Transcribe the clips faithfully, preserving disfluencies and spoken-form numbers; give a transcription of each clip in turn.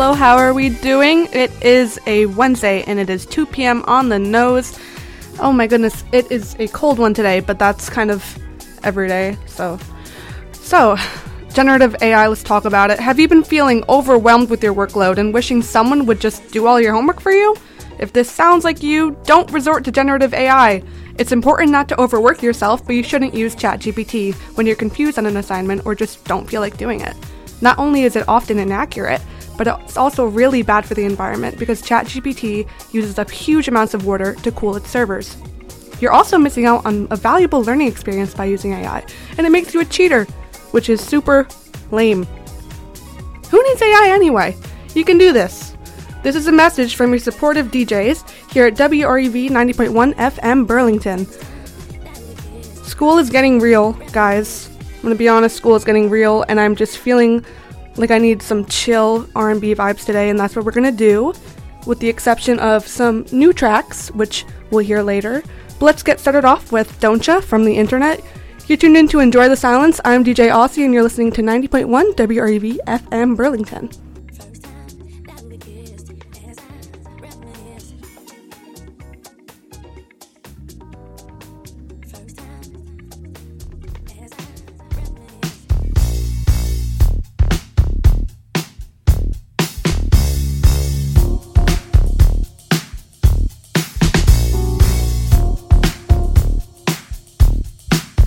hello, how are we doing? It is a Wednesday and it is two p.m. on the nose. Oh my goodness, it is a cold one today, but that's kind of every day, so. So, generative A I, let's talk about it. Have you been feeling overwhelmed with your workload and wishing someone would just do all your homework for you? If this sounds like you, don't resort to generative A I. It's important not to overwork yourself, but you shouldn't use ChatGPT when you're confused on an assignment or just don't feel like doing it. Not only is it often inaccurate, but it's also really bad for the environment because ChatGPT uses up huge amounts of water to cool its servers. You're also missing out on a valuable learning experience by using A I, and it makes you a cheater, which is super lame. Who needs A I anyway? You can do this. This is a message from your supportive D Js here at W R E V ninety point one F M Burlington. School is getting real, guys. I'm gonna be honest, school is getting real, and I'm just feeling like I need some chill R and B vibes today, and that's what we're gonna do, with the exception of some new tracks, which we'll hear later. But let's get started off with Don't Ya from the internet. You're tuned in to Enjoy the Silence. I'm D J Aussie, and you're listening to ninety point one W R E V F M Burlington.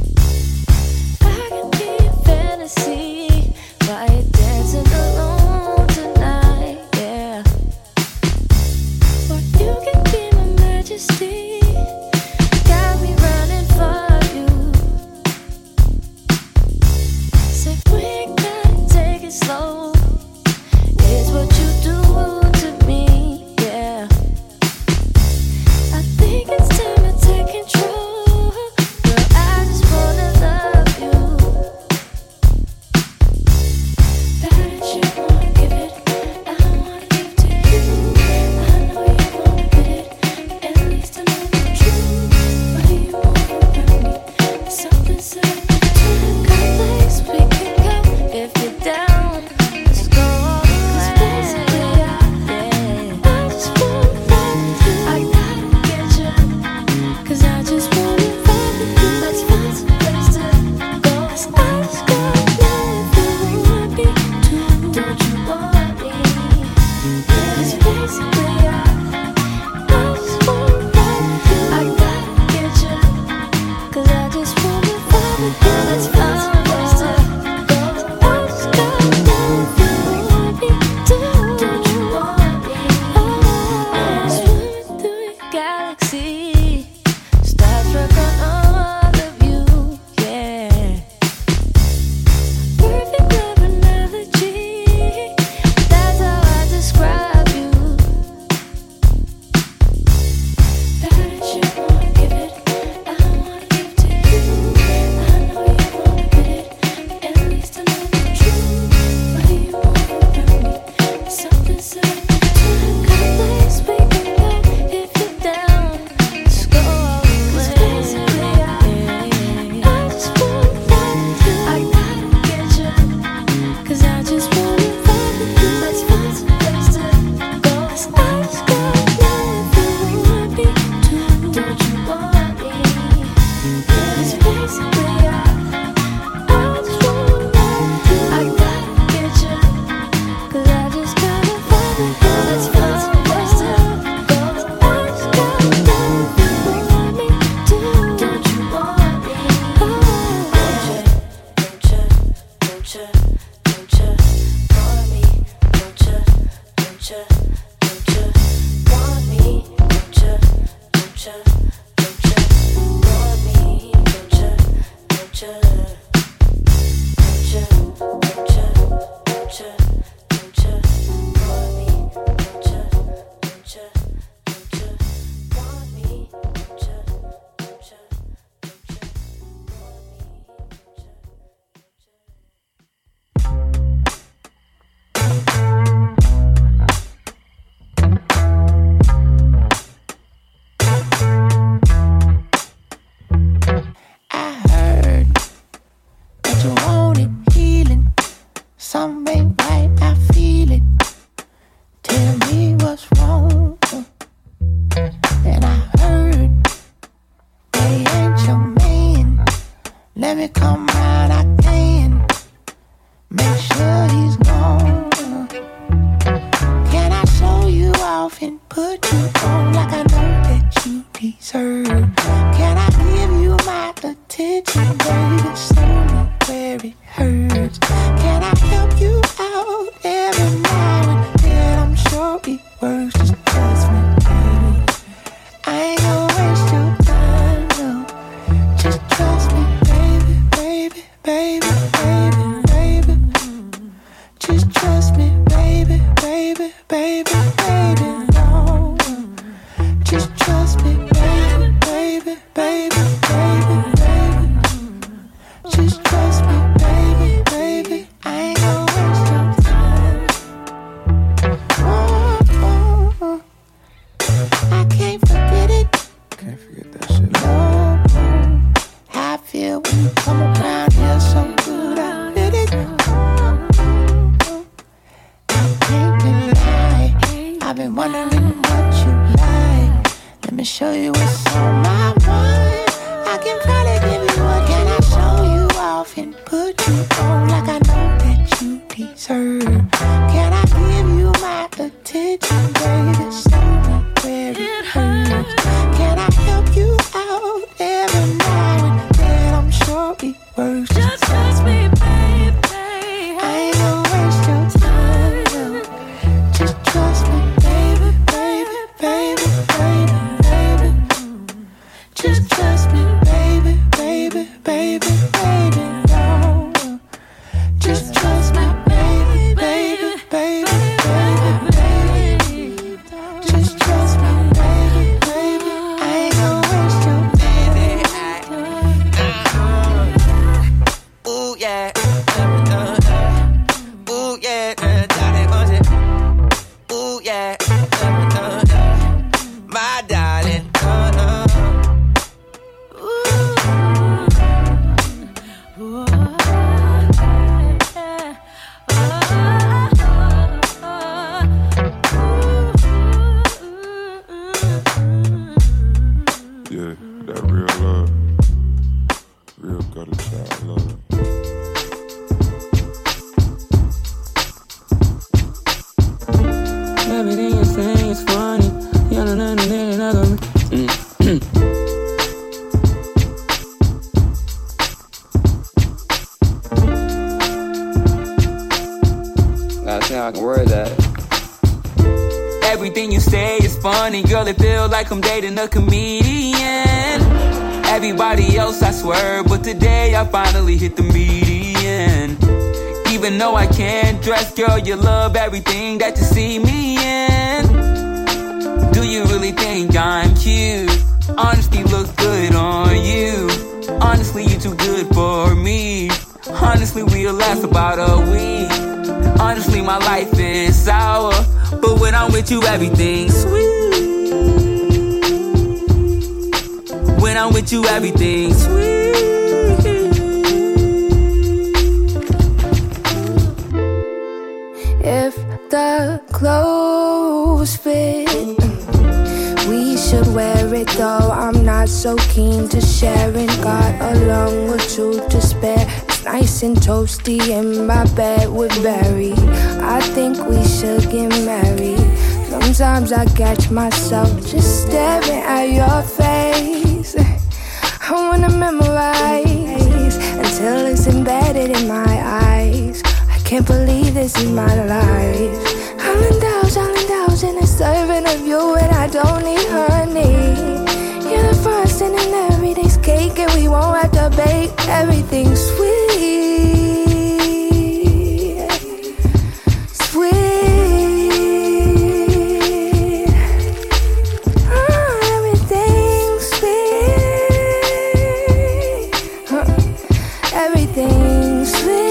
See why you're dancing alone. put you on like I know that you deserve. Can I give you my attention, baby, slowly where it hurts? Can I help you out every now and then? I'm sure it works, just trust me, baby. I ain't gonna waste your time, no. Just trust me, baby, baby, baby, baby, baby. Just trust me, baby, baby, baby, baby, no. Just trust me, baby, baby, baby, baby, baby. Just trust me, baby, baby. I ain't gonna waste your time. Oh, oh, oh. I can't forget it. Can't forget that shit. No, no. How I feel when you come around here so good. I did it. I can't deny. I've been wondering what you like. Let me show you what's on my mind. I can probably give you what. Can I show you off and put you on like I know that you deserve? Can I give you my attention, baby? Slowly where it hurts. Can I help you out every now and then? I'm sure it works. Just trust me, baby. I ain't gonna waste your time, no. Just trust me, baby, baby, baby, baby, baby. Just trust me, baby, baby, baby, baby, no. Just trust me, baby, baby, baby, baby, baby. Just trust me, baby, baby. I ain't gonna waste your time. Ooh, yeah. Ooh, yeah. Ooh, yeah. My darling. Yeah, that real love. Real gutter child love. Everything you're saying is funny. You don't know anything I got me. Gotta see how I can word that. Everything you say is funny, girl. It feels like I'm dating a comedian. Everybody else, I swear, but today I finally hit the median. Even though I can't dress, girl, you love everything that you see me in. Do you really think I'm cute? Honesty looks good on you. Honestly, you too good for me. Honestly, we'll last about a week. Honestly, my life is sour, but when I'm with you, everything's sweet. When I'm with you, everything's sweet. If the clothes fit, we should wear it though. I'm not so keen to sharing. Got a long or two to spare. It's nice and toasty in my bed with Barry. I think we should get married. Sometimes I catch myself just staring at your face. I wanna memorize until it's embedded in my eyes. I can't believe this is my life. I'll indulge, I'll indulge in a serving of you, and I don't need honey. You're the frosting in every day's cake, and we won't have to bake everything sweet. Sweet. Oh, everything's sweet. Huh. Everything's sweet.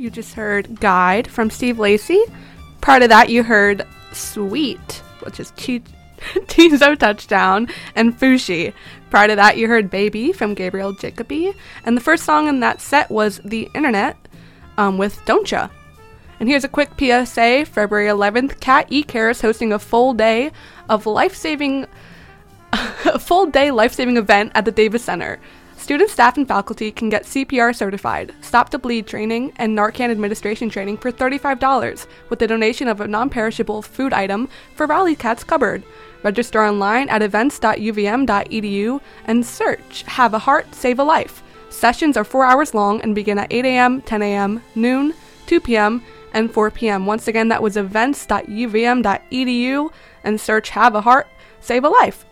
you just heard Guide from Steve Lacy. Prior to that, you heard Sweet, which is Chi- Tizo Touchdown, and Fushi. Prior to that, you heard Baby from Gabriel Jacobi. And the first song in that set was The Internet um, with Don'tcha. And here's a quick P S A. February eleventh, Cat E-Care is hosting a full day of life-saving, a full day life-saving event at the Davis Center. Students, staff, and faculty can get C P R certified, Stop to Bleed training, and Narcan administration training for thirty-five dollars with a donation of a non-perishable food item for Rally Cat's Cupboard. Register online at events dot u v m dot e d u and search Have a Heart, Save a Life. Sessions are four hours long and begin at eight a.m., ten a.m., noon, two p.m., and four p.m. Once again, that was events dot u v m dot e d u and search Have a Heart, Save a Life.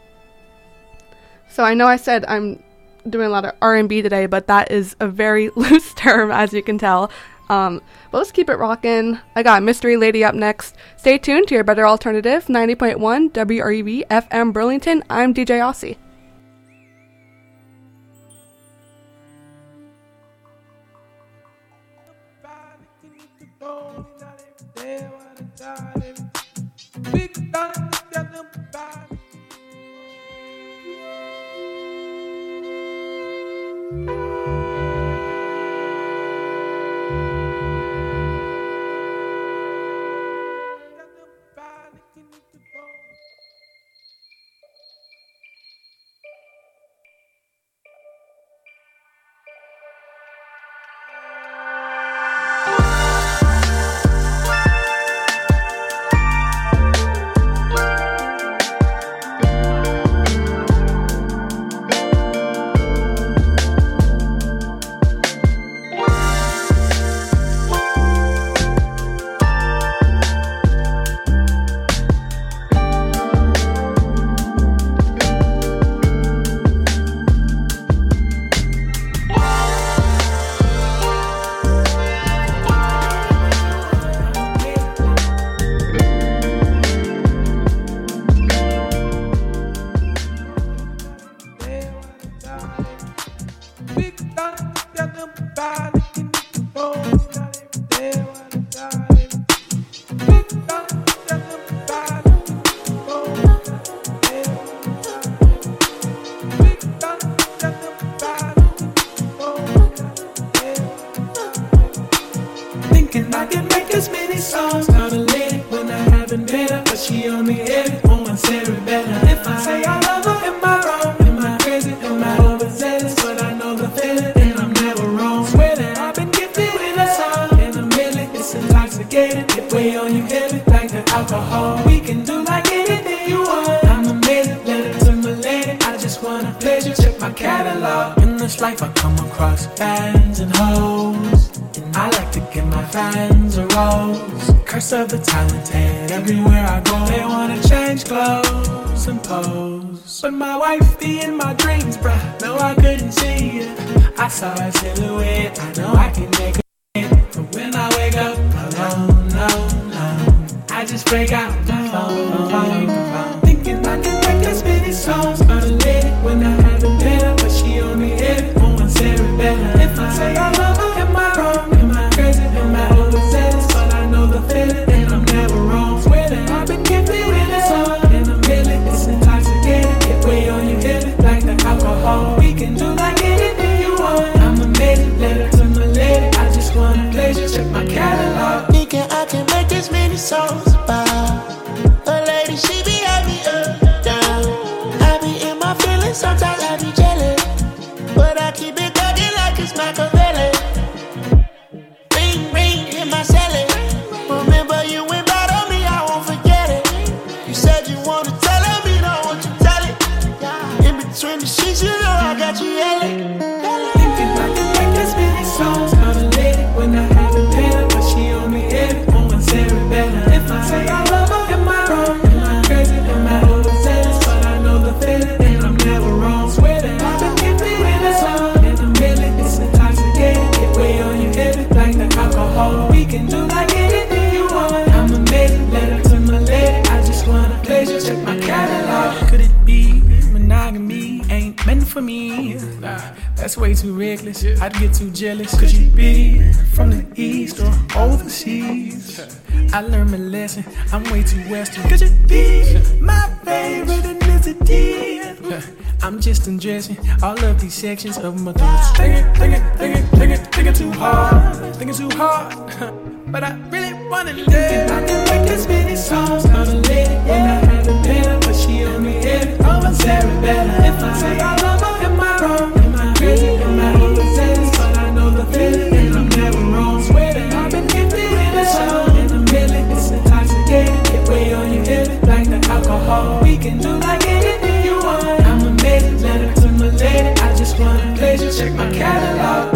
So I know I said I'm doing a lot of R and B today, but that is a very loose term, as you can tell. Um, but let's keep it rockin'. I got Mystery Lady up next. Stay tuned to your better alternative, ninety point one W R U B F M Burlington. I'm D J Aussie. Swear that I've been gifted with a song. In the middle, it's intoxicating. That's way too reckless. I'd get too jealous. Could you be from the east or overseas? I learned my lesson. I'm way too western. Could you be my favorite ethnicity? I'm just undressing all of these sections of my thoughts. Thinking, thinking, thinking, thinking, thinking too hard. Thinking too hard. But I really wanna live. I can make as many songs on a lady. When I had a pen, but she only hit it. Oh, I'm Sarah better. If I say I love her, am I wrong? Am I crazy? Am I overzealous? But I know the feeling, and I'm never wrong. Swear that I've been gifted in a song. In a million, it's intoxicating. Get way on your head, like the alcohol. We can do like anything you want. I'm amazing, letter to my lady. I just wanna pleasure, check my catalog.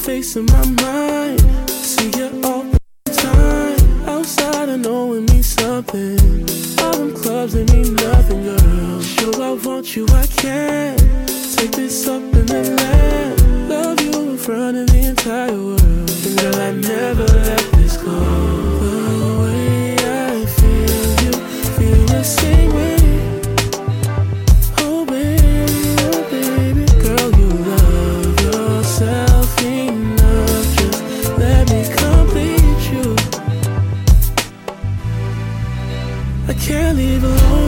face in my mind. See you all the time. Outside I know it means something. All them clubs, they mean nothing, girl. Sure I want you, I can. Take this up in the land. Love you in front of the entire world. And girl, I never let this go. The way I feel, you feel the same way. Oh baby, oh baby, girl, you love yourself enough. Just let me complete you. I can't leave alone.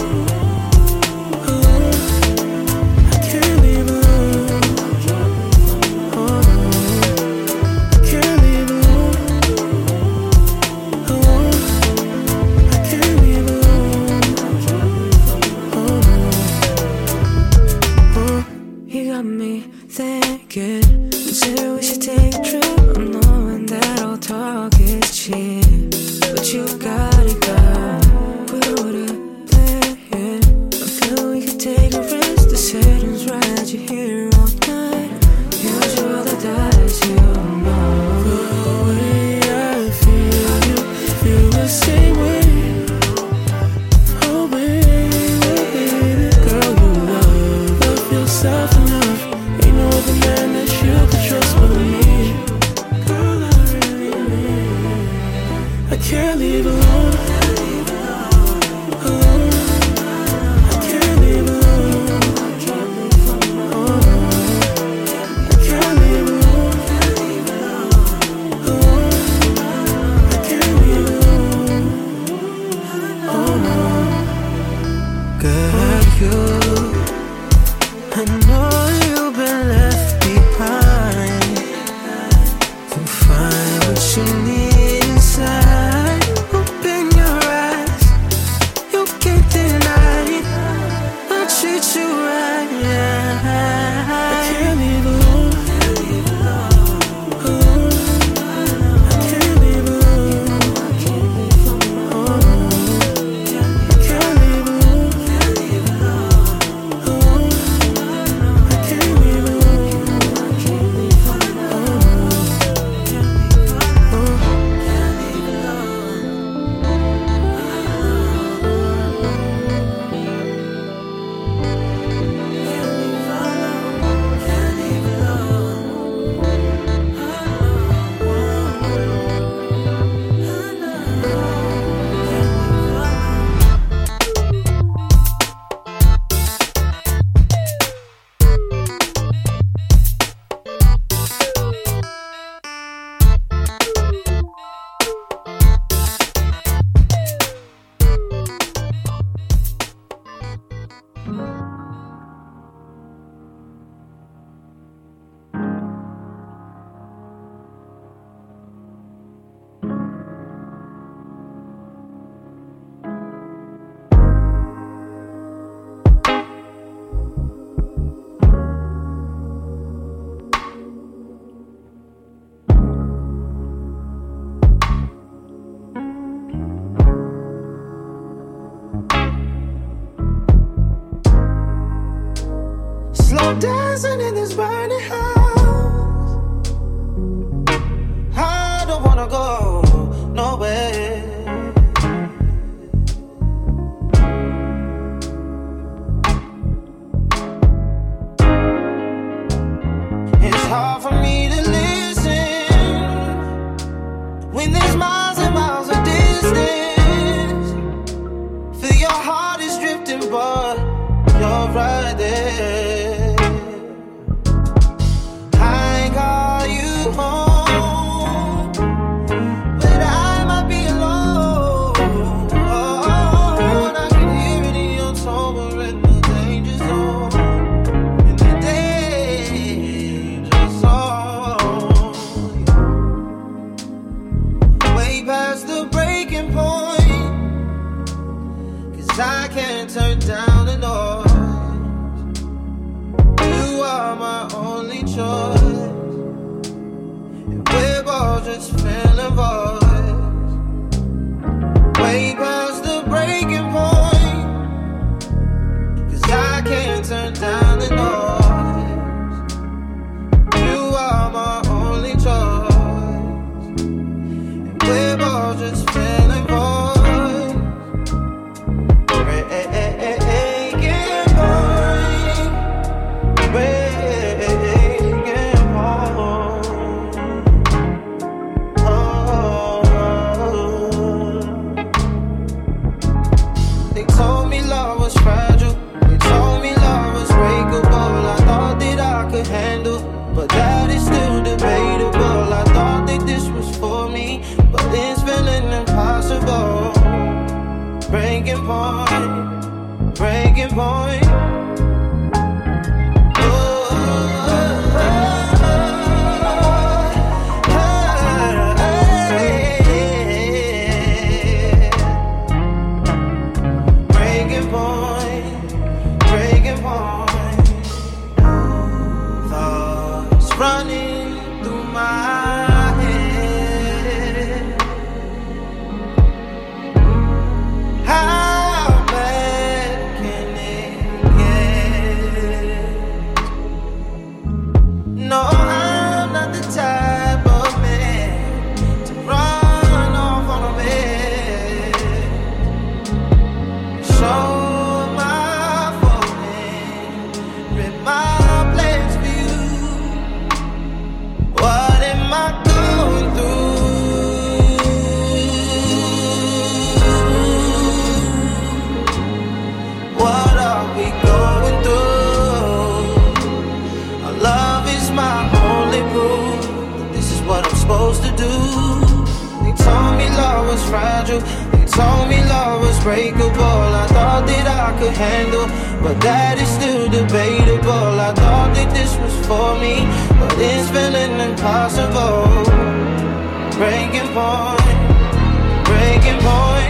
Dancing in this burning house, I don't wanna go nowhere. It's hard for me to listen when there's miles and miles of distance. Feel your heart is drifting, but you're right there. Home, but I might be alone. Oh, I can hear it in your tone. We're in the danger zone, in the danger zone. Way past the breaking point, 'cause I can't turn down the noise. You are my only choice. We're both just feeling voice. Way past the breaking point, 'cause I can't turn down the noise. You are my own we're all just feeling bored. Breaking point, breaking point. Oh. They told me love was fragile. They told me love was breakable. I thought that I could handle, but that is still debatable. I thought that this was for me, but it's feeling impossible. Breaking point, breaking point. Breaking point, breaking point. Thoughts running through my head. How bad can it get? No, I'm not the type of man to run off on a bed. Show my forehead, rip my plans for you. What am I going through? What are we going through? Our love is my only proof that this is what I'm supposed to do. They told me love was fragile. They told me love was breakable. I thought that I could handle, but that is still debatable. I thought that this was for me, but it's feeling impossible. Breaking point, breaking point.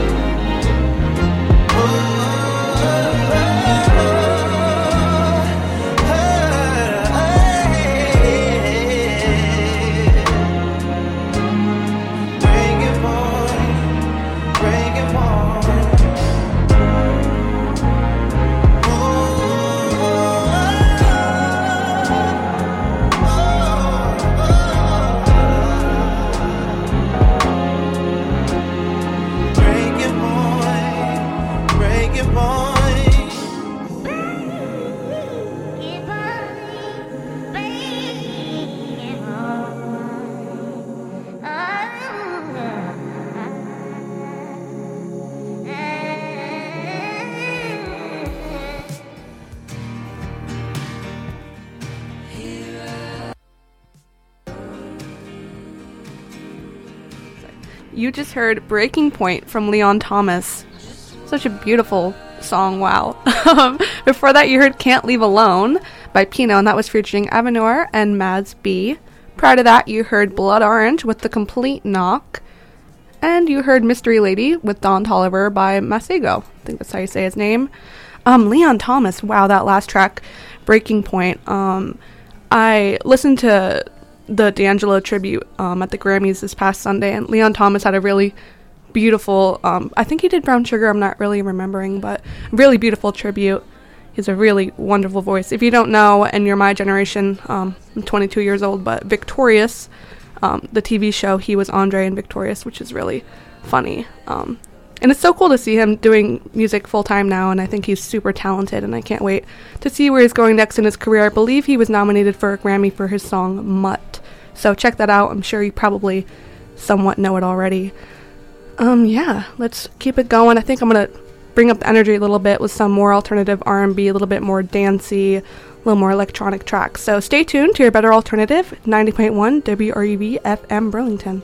Breaking point, breaking point. Breaking point, breaking point. You just heard Breaking Point from Leon Thomas. Such a beautiful song, wow. Before that, you heard Can't Leave Alone by Pino, and that was featuring Avenor and Mads B. Prior to that, you heard Blood Orange with The Complete Knock. And you heard Mystery Lady with Don Toliver by Masego. I think that's how you say his name. Um, Leon Thomas, wow, that last track, Breaking Point. Um, I listened to the D'Angelo tribute um, at the Grammys this past Sunday, and Leon Thomas had a really beautiful, um, I think he did Brown Sugar, I'm not really remembering, but really beautiful tribute. He's a really wonderful voice. If you don't know, and you're my generation, um, I'm twenty-two years old, but Victorious, um, the T V show, he was Andre in Victorious, which is really funny. Um, and it's so cool to see him doing music full-time now, and I think he's super talented, and I can't wait to see where he's going next in his career. I believe he was nominated for a Grammy for his song Mutt, so check that out. I'm sure you probably somewhat know it already. Um, yeah, let's keep it going. I think I'm going to bring up the energy a little bit with some more alternative R and B, a little bit more dancey, a little more electronic tracks. So stay tuned to your better alternative, ninety point one W R U B F M Burlington.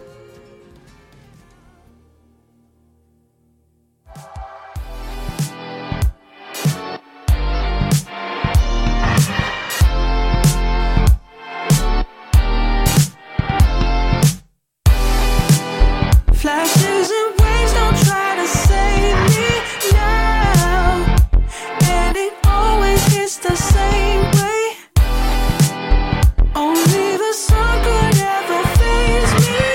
Flashes and waves don't try to save me now, and it always hits the same way. Only the sun could ever faze me.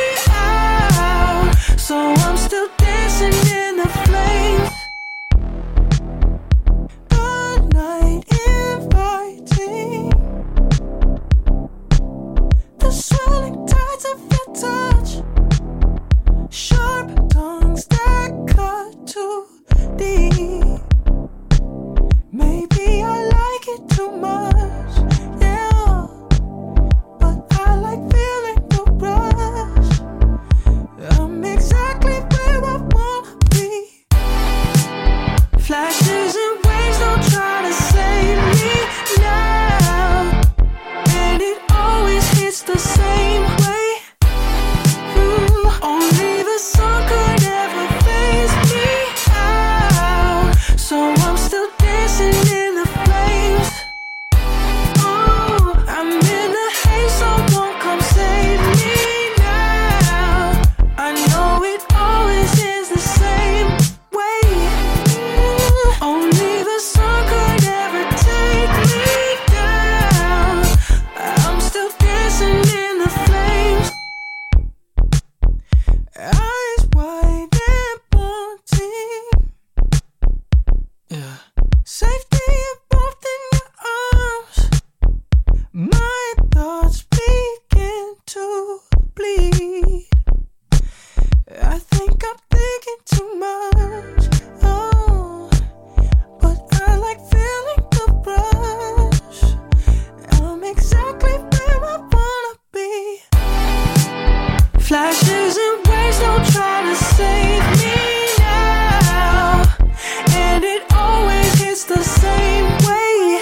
Ashes and waves don't try to save me now, and it always hits the same way.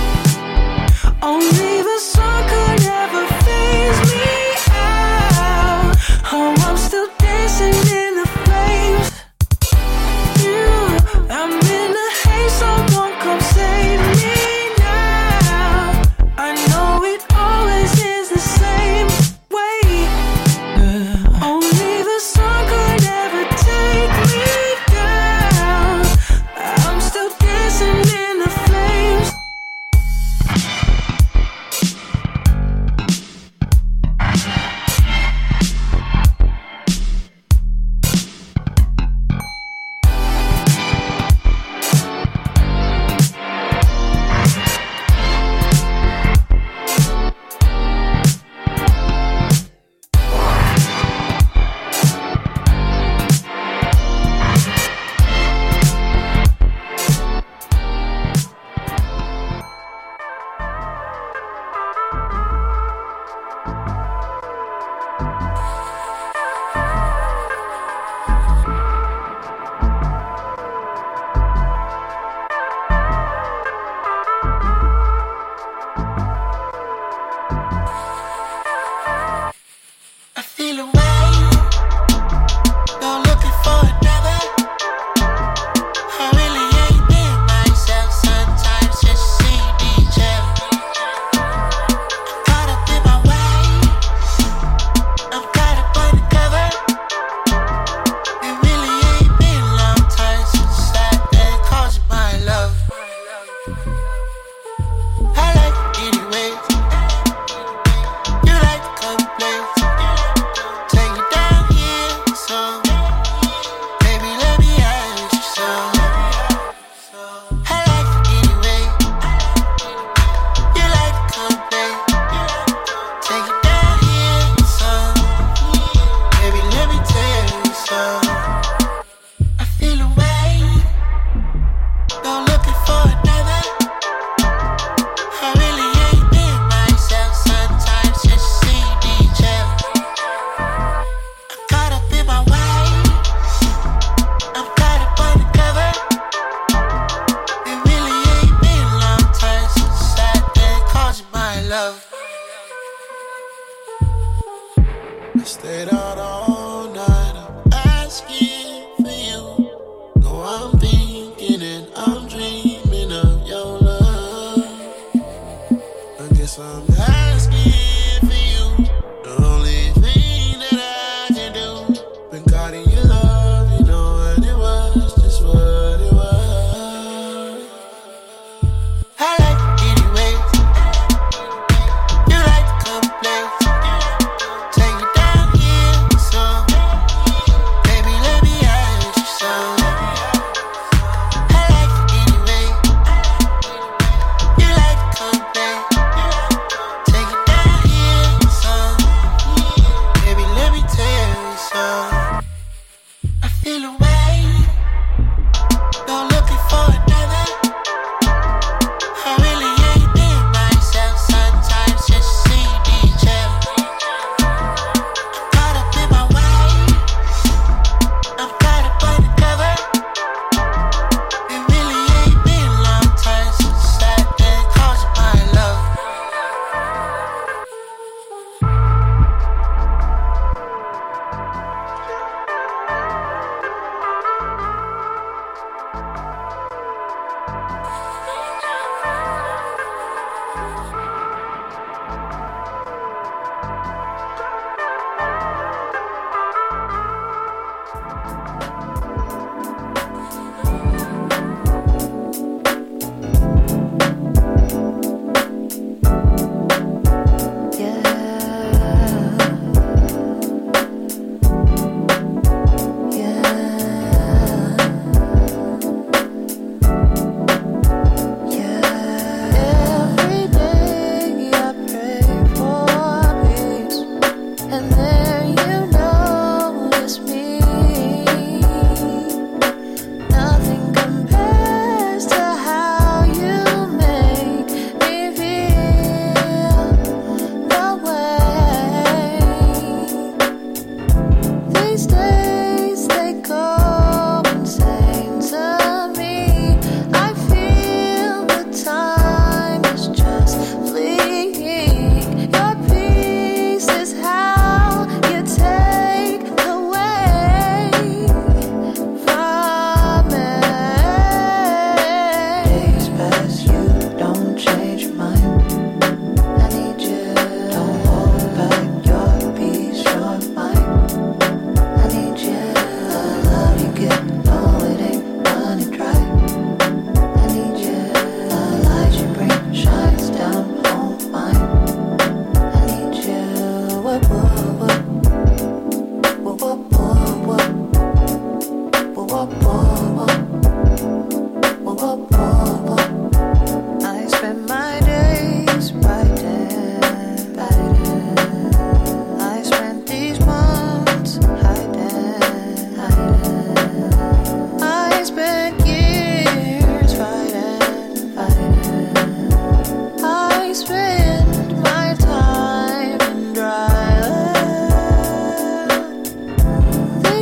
Only the sun could ever phase me out. Oh, I'm still dancing in the flames. Yeah, I'm in the haze, someone come save me now. I know it always is the same way. Yeah. Only the sun could ever take me down. I'm still dancing in the flames. I feel away, not looking for another. I really ain't been myself. Sometimes just see me chill. I'm caught up in my ways. I'm caught up undercover. It really ain't been a long time since I that called you my love. I like it anyway. You like to come play. Take it down here, so baby, let me ask you so. I like it anyway. You like to come play. Take it down here, so baby, let me tell you so. I feel away, not looking for another. I really ain't been myself. Sometimes just see me chill. I'm caught up in my ways. I'm caught up undercover. It really ain't been a long time since I that called you my love. I stayed out all night. I'm asking for you. No, I'm thinking and I'm dreaming of your love. I guess I'm asking for you. The only thing that I can do. Been caught in your love, you know what it was, just what it was. I like it anyway. You like to come play. Take it down here, so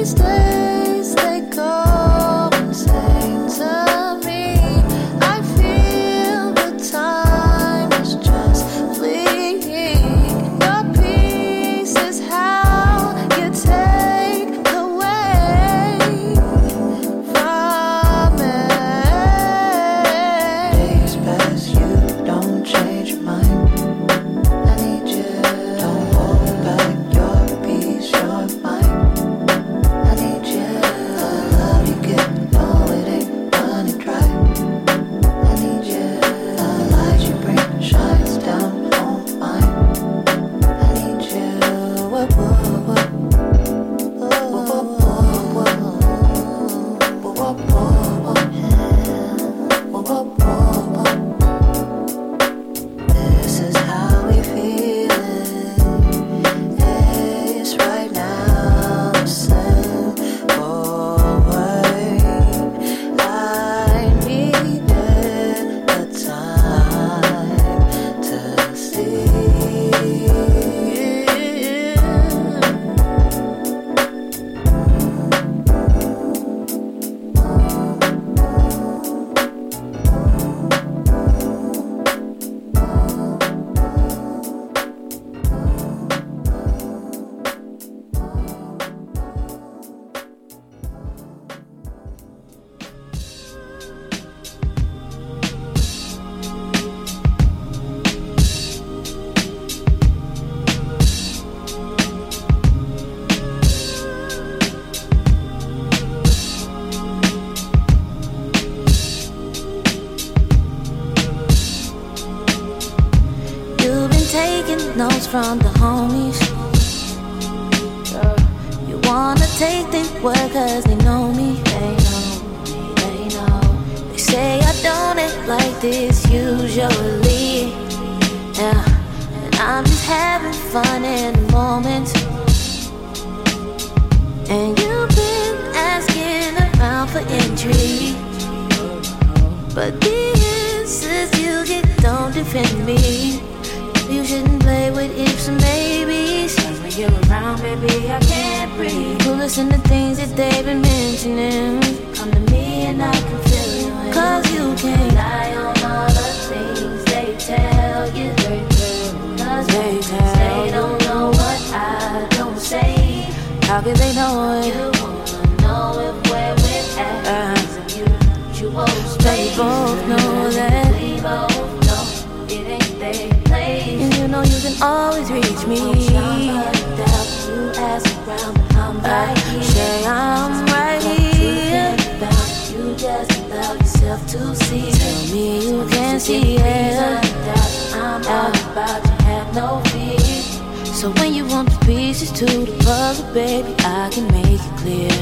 these days they go and say to me, I feel the time is just fleeting. Your peace is how you take away from me. Days pass, you don't change your mind. I need you. Don't hold back your peace, your mind. I need you. The love you get, no, it ain't running dry. I need you. The light you bring shines down on mine. I need you. Whoa, whoa, whoa. Whoa, whoa, whoa, whoa. Whoa, whoa, whoa. Whoa, whoa, whoa. This is how we feel it. It's right now. Listen forward. I needed the time to see. You've been taking notes from the homies. You wanna take the word cause they know me. They know me, they know. They say I don't act like this usually. Yeah, and I'm just having fun in the moment. And you've been asking around for intrigue, but the answers you get don't defend me. You shouldn't play with ifs and maybes. Cause when you're around, baby, I can't breathe. You listen to things that they've been mentioning. Come to me and I can feel you. Cause you can't rely on all the things they tell you. They tell. Cause they tell. They don't know what I don't say. How can they know it? You wanna know if where we're at is a mutual space. They both know that. We both know it ain't their place. And you know you can always reach me. You ask around, but I'm right here. Say I'm right here. You just allow yourself to see. Tell me you can't see it. I'm all about you, have no fear. So when you want the pieces to the puzzle, baby, I can make it clear.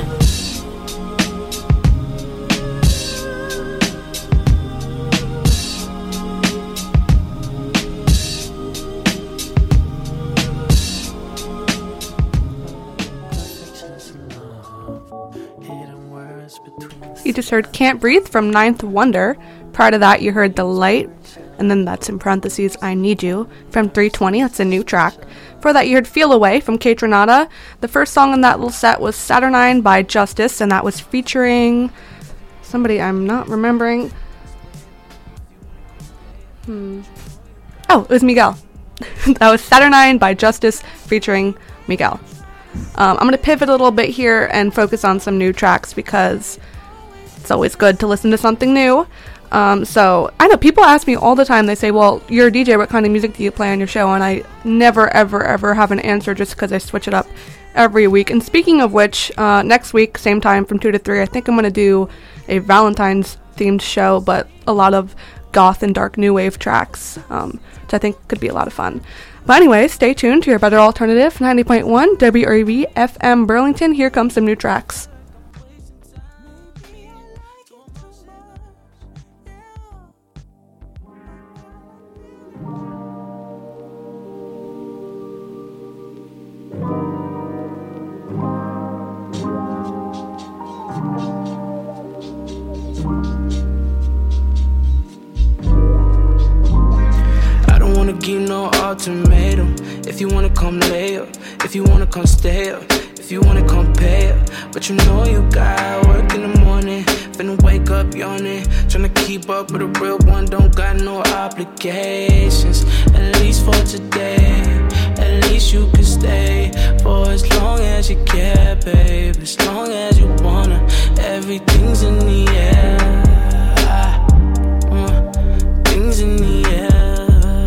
You just heard Can't Breathe from Ninth Wonder. Prior to that, you heard The Light, and then that's in parentheses, I Need You, from three twenty. That's a new track. For that, you heard Feel Away from Kate Renata. The first song in that little set was Saturnine by Justice, and that was featuring somebody I'm not remembering. Hmm. Oh, it was Miguel. That was Saturnine by Justice featuring Miguel. Um, I'm going to pivot a little bit here and focus on some new tracks because it's always good to listen to something new. Um, so I know people ask me all the time, they say, well, you're a D J, what kind of music do you play on your show? And I never, ever, ever have an answer just because I switch it up every week. And speaking of which, uh, next week, same time from two to three, I think I'm going to do a Valentine's themed show, but a lot of goth and dark new wave tracks, um, which I think could be a lot of fun. But anyway, stay tuned to your better alternative, ninety point one W R E V F M Burlington. Here comes some new tracks. Give no ultimatum. If you wanna come lay up, if you wanna come stay up, if if you wanna compare. But you know you got work in the morning, finna wake up yawning, tryna keep up with a real one, don't got no obligations. At least for today, at least you can stay for as long as you care, babe. As long as you wanna, everything's in the air. Uh, things in the air.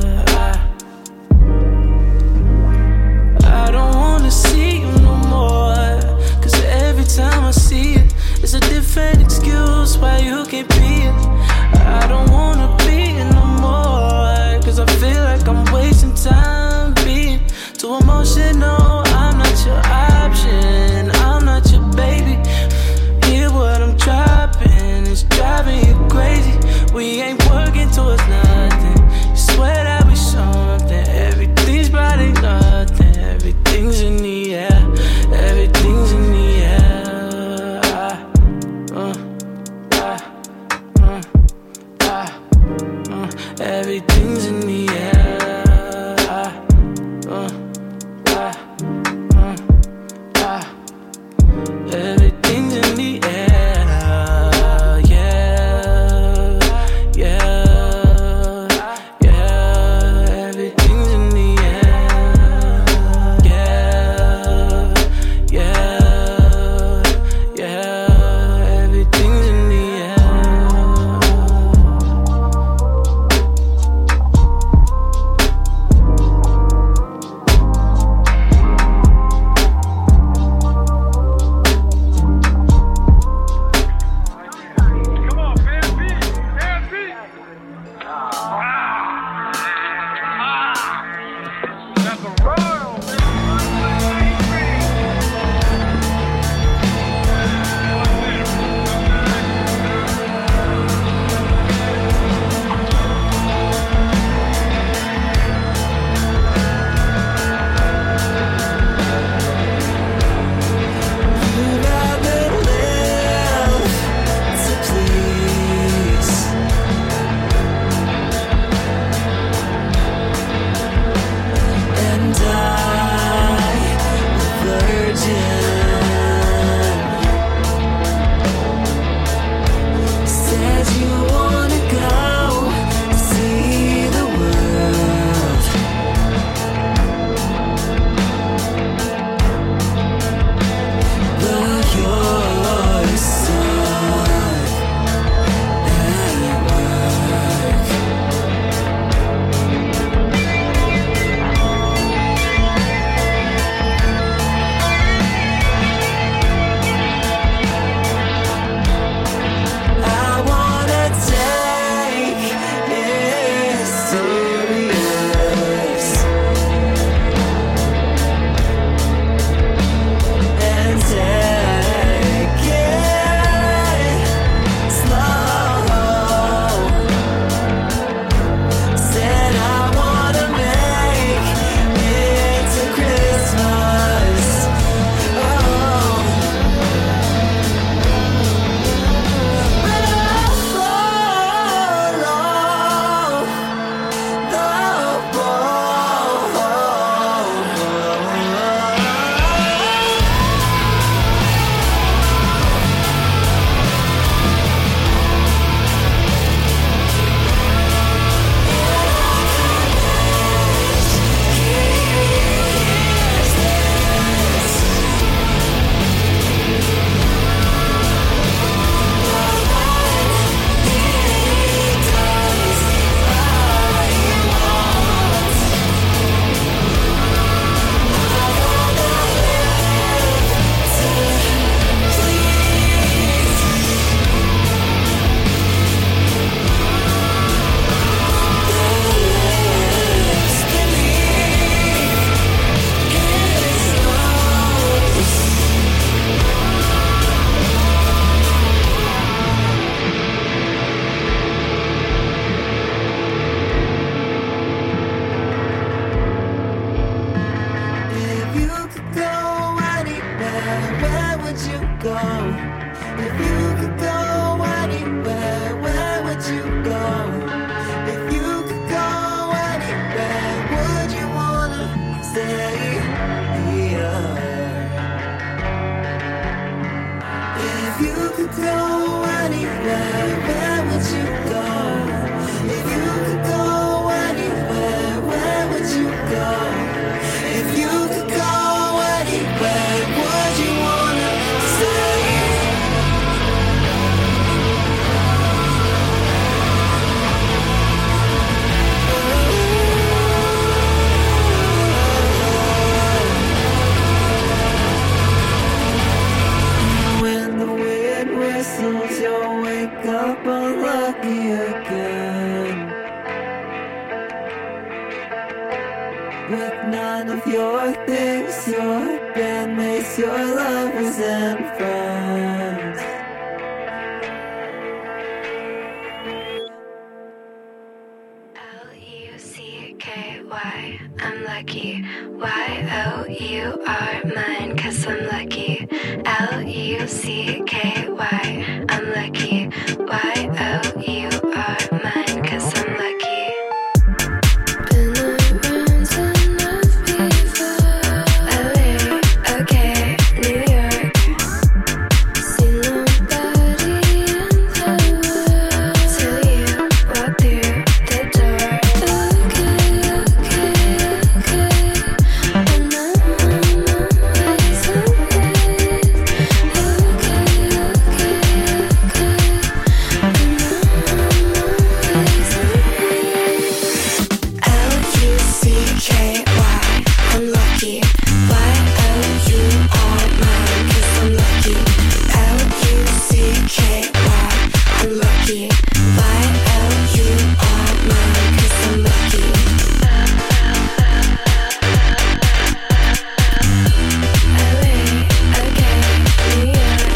I don't wanna see you no more, cause every time I see it, it's a different excuse why you can't be it. I don't wanna be it no more, cause I feel like I'm wasting time being too emotional. I'm not your option, I'm not your baby. Hear what I'm dropping, it's driving you crazy. We ain't working towards nothing, you swear that we something. Everything's probably nothing, everything's in the air, everything's in the air. uh, uh, uh, uh, uh, Everything's in the air. uh, uh, uh, uh, Everything's in the air. could go anywhere, where would you go? If you could go anywhere, where would you go? If you could go anywhere, would you wanna stay? When the wind whistles, you'll wake up unlucky again. With none of your things, your bandmates, your lovers and friends. L U C K Y, I'm lucky. Y O U are mine, cause I'm lucky. L U C K Y, I'm lucky. Y O U are mine, cause I'm lucky. Been around enough before. L A, okay, New York. See nobody in the world till you walk through the door. Okay, okay, okay. And I'm on my way someday. Okay, okay, okay. And I'm on my way someday. L U C K Y, I'm lucky. Y O U are mine, cause I'm lucky. L U C K Y, I'm lucky. Y O U are mine, cause I'm lucky. L A, okay, New York.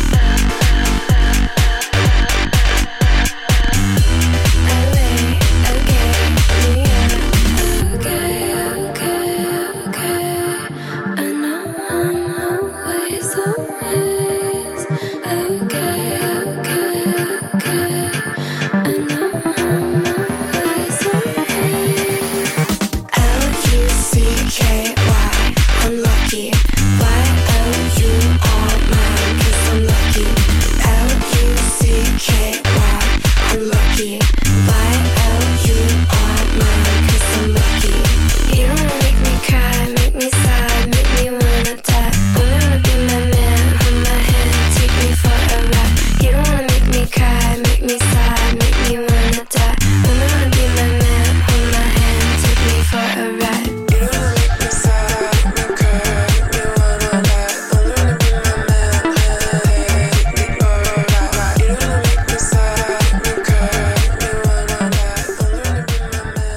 L A, okay, New York. Okay, okay, okay. I know I'm always, always. Okay, okay, okay. I know I'm always, always. L U C K Y, I'm lucky. Y O U are mine, cause I'm lucky. L U C K Y, I'm lucky. Y O U are mine, cause I'm lucky. You don't wanna make me cry, make me sigh, make me wanna die. Only wanna be my man, hold my hand, take me for a ride. You don't wanna make me cry, make me sigh, make me wanna die. Only wanna be my man, hold my hand, take me for a ride. You don't wanna make me sigh, make me cry, make me wanna die. Only wanna be my man, hold my hand, take me for a ride. You don't wanna make me sigh, make me cry, make me wanna die. Only wanna be my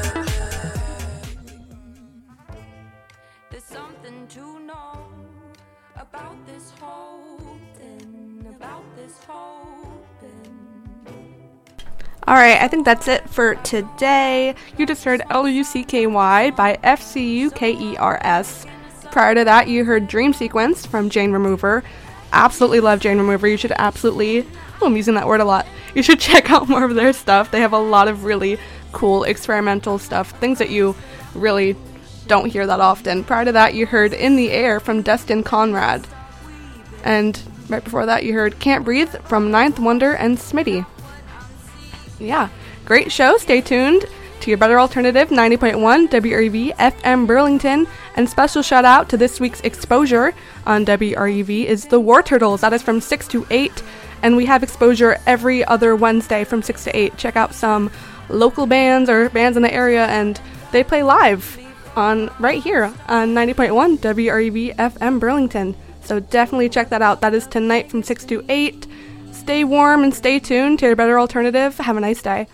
man. There's something to know about this whole thing, about this whole thing. Alright, I think that's it for today. You just heard L U C K Y by F C U K E R S. Prior to that, you heard Dream Sequence from Jane Remover. Absolutely love Jane Remover. You should absolutely, oh, I'm using that word a lot. You should check out more of their stuff. They have a lot of really cool experimental stuff, things that you really don't hear that often. Prior to that, you heard In the Air from Destin Conrad. And right before that, you heard Can't Breathe from Ninth Wonder and Smitty. Yeah, great show. Stay tuned to your better alternative, ninety point one W R U V F M Burlington. And special shout out to this week's exposure on W R U V is the War Turtles. That is from six to eight. And we have exposure every other Wednesday from six to eight. Check out some local bands or bands in the area, and they play live on right here on ninety point one W R U V F M Burlington. So definitely check that out. That is tonight from six to eight. Stay warm and stay tuned to your better alternative. Have a nice day.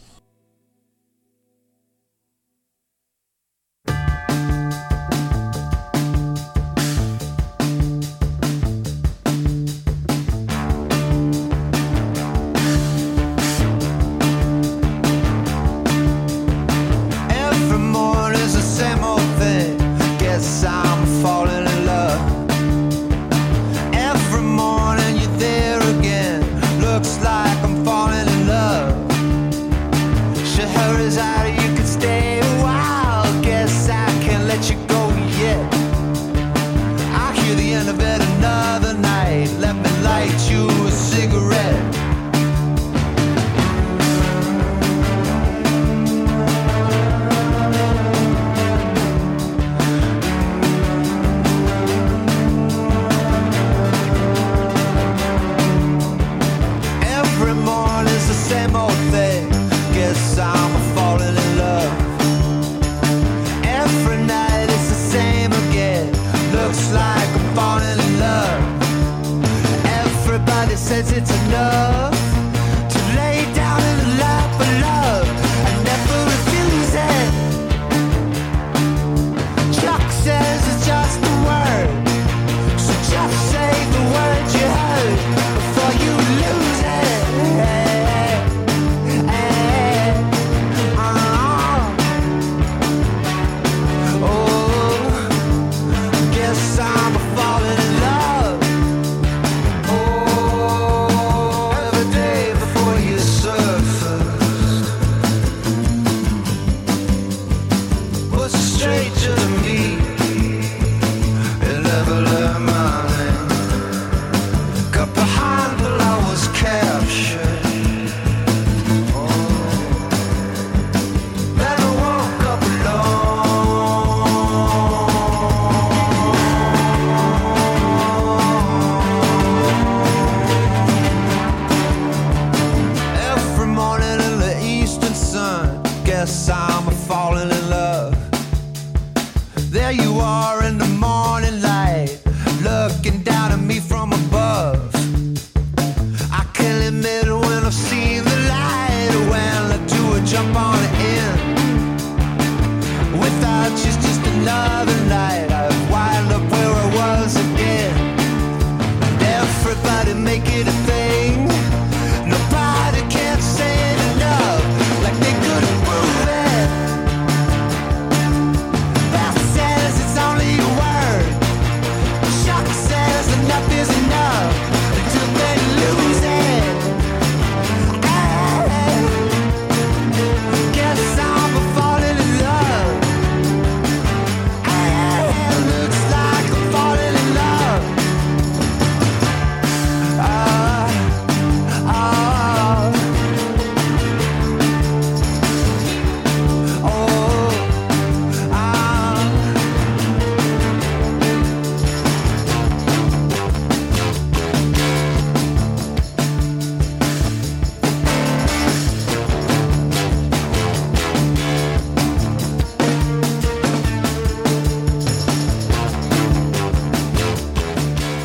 Every morning's the same old thing. Guess I'm falling in love. Every morning you're there again. Looks like I'm falling in love. She hurries out, you can stay a while. Guess I can't let you go yet. I hear the end of it another night. Let me light you a cigarette. says it's enough to lay down in the lap of love. I never refuse it. Chuck says it's just a word, so just say the words you heard before you lose it. I'm falling in love. There you are in the morning light, looking down at me from above. I can't admit when I've seen the light, when I do a jump on it in. Without you's just another night. I've wind up where I was again. And everybody make it a thing.